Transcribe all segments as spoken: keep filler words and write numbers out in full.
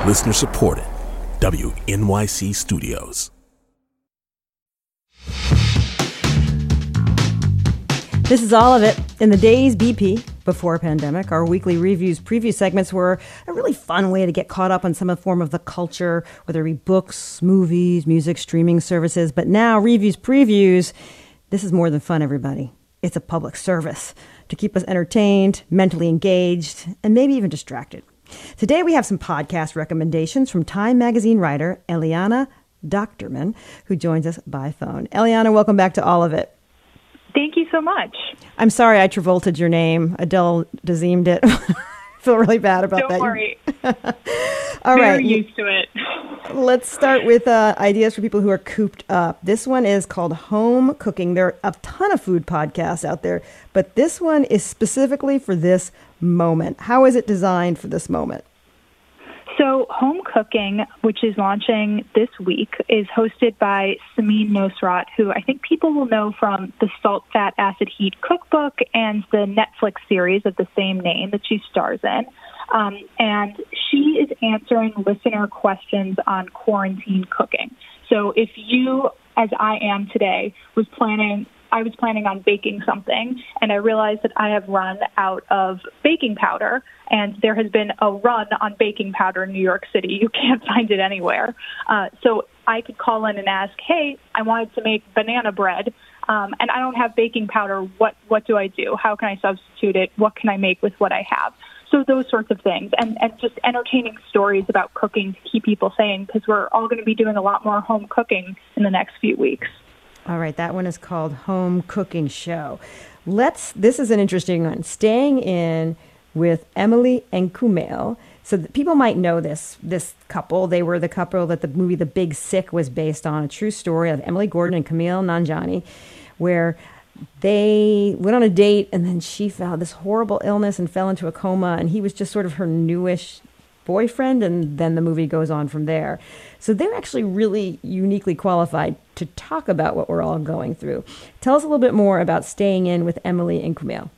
Listener supported. W N Y C Studios. This is All of It. In the days B P, before pandemic, our weekly reviews preview segments were a really fun way to get caught up on some form of the culture, whether it be books, movies, music, streaming services. But now, reviews previews, this is more than fun, everybody. It's a public service to keep us entertained, mentally engaged, and maybe even distracted. Today, we have some podcast recommendations from Time Magazine writer Eliana Docterman, who joins us by phone. Eliana, welcome back to All of It. Thank you so much. I'm sorry I Travolted your name. Adele Dazeemed it. I feel really bad about Don't that. Don't worry. All We're right. used to it. Let's start with uh, ideas for people who are cooped up. This one is called Home Cooking. There are a ton of food podcasts out there, but this one is specifically for this moment. How is it designed for this moment? So Home Cooking, which is launching this week, is hosted by Samin Nosrat, who I think people will know from the Salt, Fat, Acid, Heat cookbook and the Netflix series of the same name that she stars in. Um, and she is answering listener questions on quarantine cooking. So if you, as I am today, was planning I was planning on baking something, and I realized that I have run out of baking powder, and there has been a run on baking powder in New York City. You can't find it anywhere. Uh, so I could call in and ask, hey, I wanted to make banana bread, um, and I don't have baking powder. What, what do I do? How can I substitute it? What can I make with what I have? So those sorts of things, and, and just entertaining stories about cooking to keep people sane, because we're all going to be doing a lot more home cooking in the next few weeks. All right, that one is called Home Cooking Show. Let's. This is an interesting one. Staying in with Emily and Kumail. So that people might know this this couple. They were the couple that the movie The Big Sick was based on, a true story of Emily Gordon and Kumail Nanjiani, where they went on a date and then she found this horrible illness and fell into a coma, and he was just sort of her newish boyfriend, and then the movie goes on from there. So they're actually really uniquely qualified to talk about what we're all going through. Tell us a little bit more about Staying In with Emily and Kumail.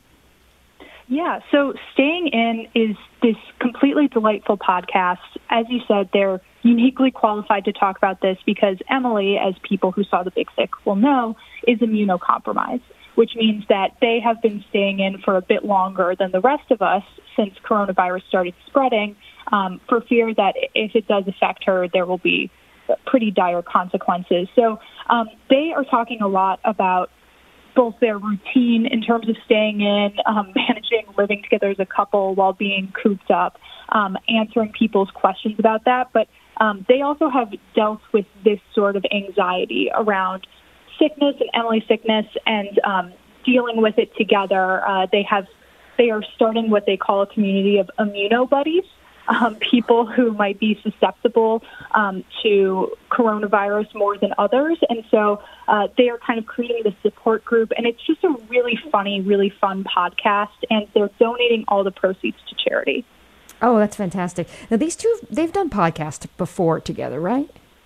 Yeah, so Staying In is this completely delightful podcast. As you said, they're uniquely qualified to talk about this because Emily, as people who saw The Big Sick will know, is immunocompromised, which means that they have been staying in for a bit longer than the rest of us since coronavirus started spreading, um, for fear that if it does affect her, there will be pretty dire consequences. So um, they are talking a lot about both their routine in terms of staying in, um, managing living together as a couple while being cooped up, um, answering people's questions about that. But um, they also have dealt with this sort of anxiety around sickness and Emily's sickness and um, dealing with it together. Uh, they have they are starting what they call a community of immuno buddies. Um, people who might be susceptible um, to coronavirus more than others. And so uh, they are kind of creating this support group. And it's just a really funny, really fun podcast. And they're donating all the proceeds to charity. Oh, that's fantastic. Now, these two, they've done podcasts before together, right?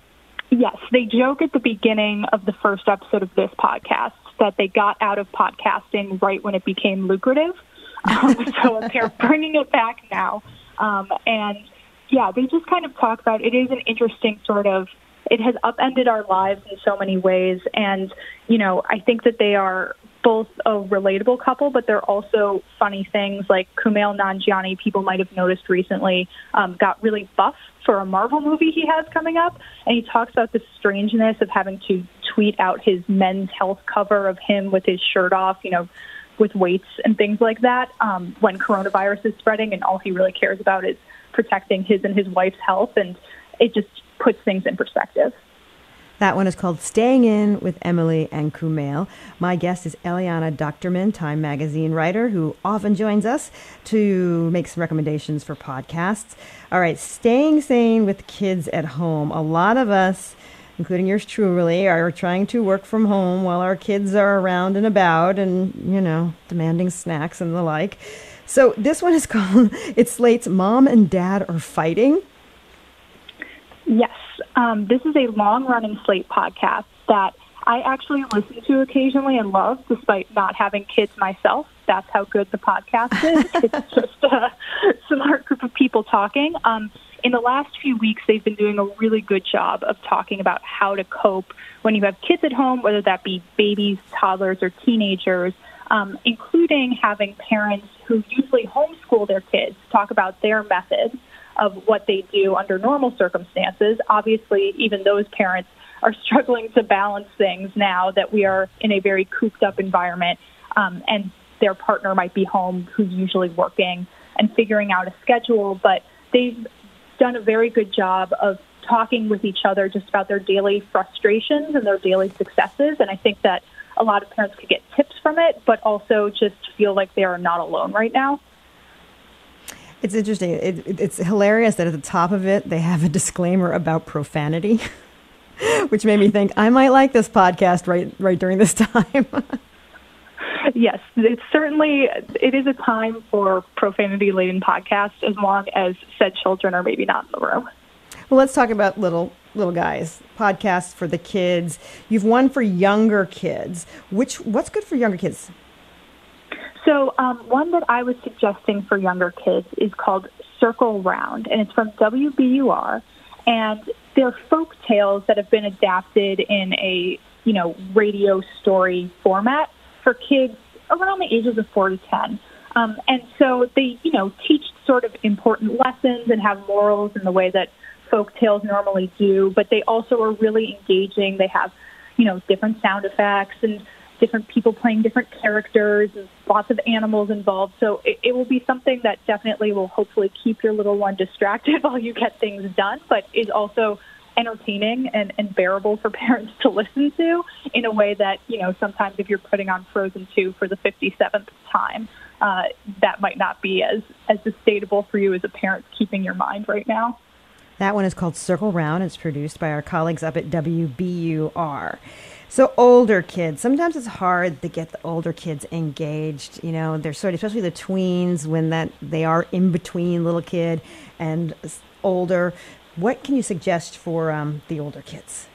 Yes. They joke at the beginning of the first episode of this podcast that they got out of podcasting right when it became lucrative. Um, so they're bringing it back now. Um, and, yeah, they just kind of talk about it is an interesting sort of, it has upended our lives in so many ways. And, you know, I think that they are both a relatable couple, but they're also funny things like Kumail Nanjiani, people might have noticed recently, um, got really buff for a Marvel movie he has coming up. And he talks about the strangeness of having to tweet out his Men's Health cover of him with his shirt off, you know, with weights and things like that, um, when coronavirus is spreading, and all he really cares about is protecting his and his wife's health, and it just puts things in perspective. That one is called Staying In with Emily and Kumail. My guest is Eliana Docterman, Time Magazine writer, who often joins us to make some recommendations for podcasts. All right, staying sane with kids at home. A lot of us, including yours truly, are trying to work from home while our kids are around and about and, you know, demanding snacks and the like. So this one is called, it slates Mom and Dad Are Fighting. Yes. Um, this is a long-running Slate podcast that I actually listen to occasionally and love, despite not having kids myself. That's how good the podcast is. It's just a smart group of people talking. Um, in the last few weeks, they've been doing a really good job of talking about how to cope when you have kids at home, whether that be babies, toddlers, or teenagers, um, including having parents who usually homeschool their kids talk about their methods of what they do under normal circumstances. Obviously, even those parents are struggling to balance things now that we are in a very cooped-up environment, um, and their partner might be home who's usually working and figuring out a schedule. But they've done a very good job of talking with each other just about their daily frustrations and their daily successes. And I think that a lot of parents could get tips from it, but also just feel like they are not alone right now. It's interesting. It, it, it's hilarious that at the top of it, they have a disclaimer about profanity, which made me think I might like this podcast right, right during this time. Yes, it's certainly, it is a time for profanity-laden podcasts as long as said children are maybe not in the room. Well, let's talk about little little guys, podcasts for the kids. You've one for younger kids. Which What's good for younger kids? So um, one that I was suggesting for younger kids is called Circle Round, and it's from W B U R, and they're folk tales that have been adapted in a, you know, radio story format for kids around the ages of four to ten. Um, and so they, you know, teach sort of important lessons and have morals in the way that folk tales normally do, but they also are really engaging. They have, you know, different sound effects and different people playing different characters and lots of animals involved. So it, it will be something that definitely will hopefully keep your little one distracted while you get things done, but is also entertaining and, and bearable for parents to listen to in a way that, you know, sometimes if you're putting on Frozen two for the fifty-seventh time, uh, that might not be as, as sustainable for you as a parent keeping your mind right now. That one is called Circle Round. It's produced by our colleagues up at W B U R. So older kids, sometimes it's hard to get the older kids engaged. You know, they're sort of, especially the tweens, when that they are in between little kid and older. What can you suggest for um, the older kids?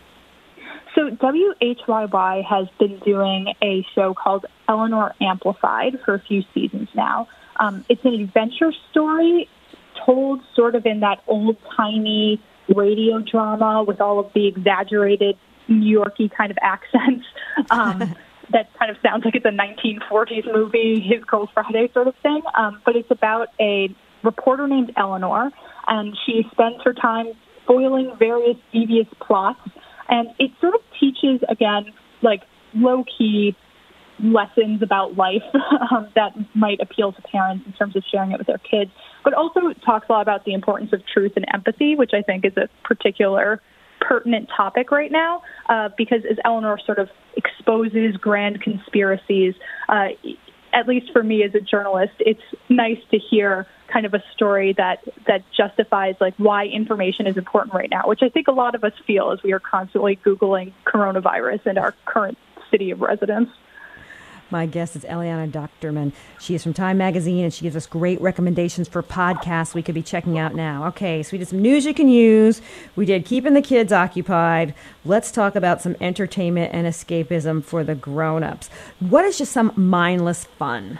So W H Y Y has been doing a show called Eleanor Amplified for a few seasons now. Um, it's an adventure story told sort of in that old-timey radio drama with all of the exaggerated New Yorkie kind of accents. Um, that kind of sounds like it's a nineteen forties movie, His Girl Friday sort of thing. Um, but it's about a reporter named Eleanor, and she spends her time foiling various devious plots. And it sort of teaches, again, like low-key lessons about life um, that might appeal to parents in terms of sharing it with their kids, but also talks a lot about the importance of truth and empathy, which I think is a particular pertinent topic right now, uh, because as Eleanor sort of exposes grand conspiracies, uh, at least for me as a journalist, it's nice to hear kind of a story that, that justifies like why information is important right now, which I think a lot of us feel as we are constantly Googling coronavirus in our current city of residence. My guest is Eliana Docterman. She is from Time Magazine, and she gives us great recommendations for podcasts we could be checking out now. Okay, so we did some news you can use. We did keeping the kids occupied. Let's talk about some entertainment and escapism for the grown-ups. What is just some mindless fun?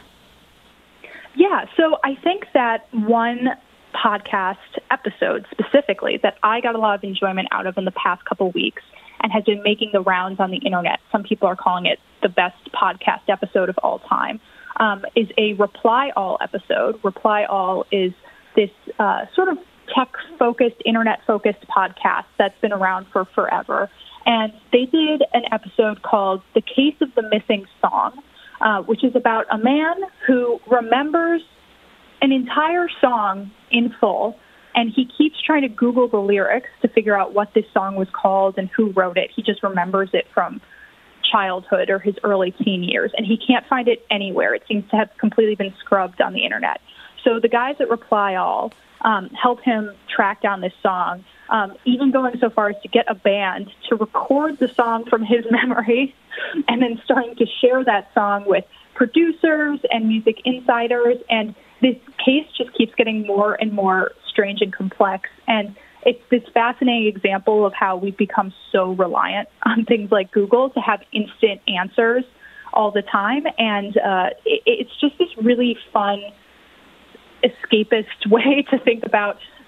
Yeah, so I think that one podcast episode specifically that I got a lot of enjoyment out of in the past couple weeks and has been making the rounds on the internet, some people are calling it the best podcast episode of all time, um, is a Reply All episode. Reply All is this uh, sort of tech-focused, internet-focused podcast that's been around for forever. And they did an episode called The Case of the Missing Song, uh, which is about a man who remembers an entire song in full, and he keeps trying to Google the lyrics to figure out what this song was called and who wrote it. He just remembers it from childhood or his early teen years, and he can't find it anywhere. It seems to have completely been scrubbed on the internet. So the guys at Reply All um, help him track down this song, um, even going so far as to get a band to record the song from his memory and then starting to share that song with producers and music insiders. And this case just keeps getting more and more strange and complex. And it's this fascinating example of how we've become so reliant on things like Google to have instant answers all the time. And uh, it, it's just this really fun, escapist way to think about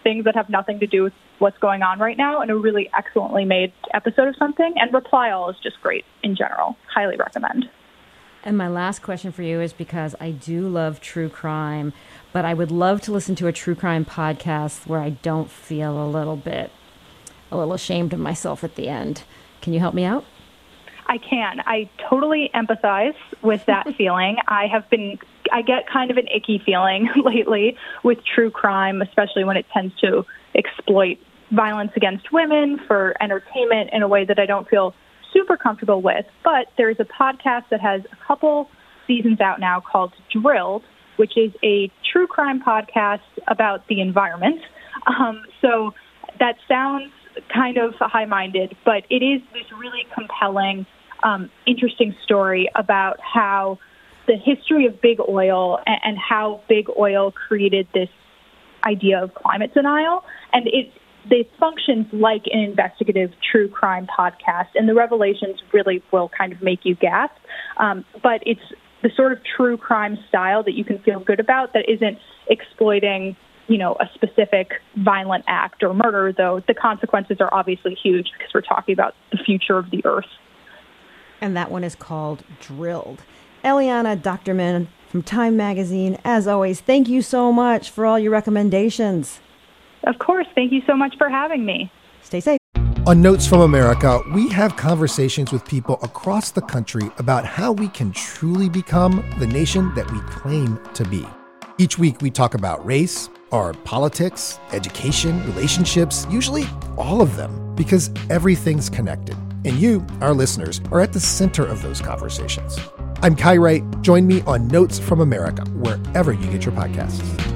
things that have nothing to do with what's going on right now, and a really excellently made episode of something. And Reply All is just great in general. Highly recommend. And my last question for you is because I do love true crime, but I would love to listen to a true crime podcast where I don't feel a little bit, a little ashamed of myself at the end. Can you help me out? I can. I totally empathize with that feeling. I have been, I get kind of an icky feeling lately with true crime, especially when it tends to exploit violence against women for entertainment in a way that I don't feel super comfortable with. But there's a podcast that has a couple seasons out now called Drilled, which is a true crime podcast about the environment. Um, so that sounds kind of high-minded, but it is this really compelling, um, interesting story about how the history of big oil and, and how big oil created this idea of climate denial. And it, it functions like an investigative true crime podcast, and the revelations really will kind of make you gasp. Um, but it's the sort of true crime style that you can feel good about that isn't exploiting, you know, a specific violent act or murder, though the consequences are obviously huge because we're talking about the future of the earth. And that one is called Drilled. Eliana Docterman from Time Magazine, as always, thank you so much for all your recommendations. Of course. Thank you so much for having me. Stay safe. On Notes from America, we have conversations with people across the country about how we can truly become the nation that we claim to be. Each week, we talk about race, our politics, education, relationships, usually all of them, because everything's connected. And you, our listeners, are at the center of those conversations. I'm Kai Wright. Join me on Notes from America, wherever you get your podcasts.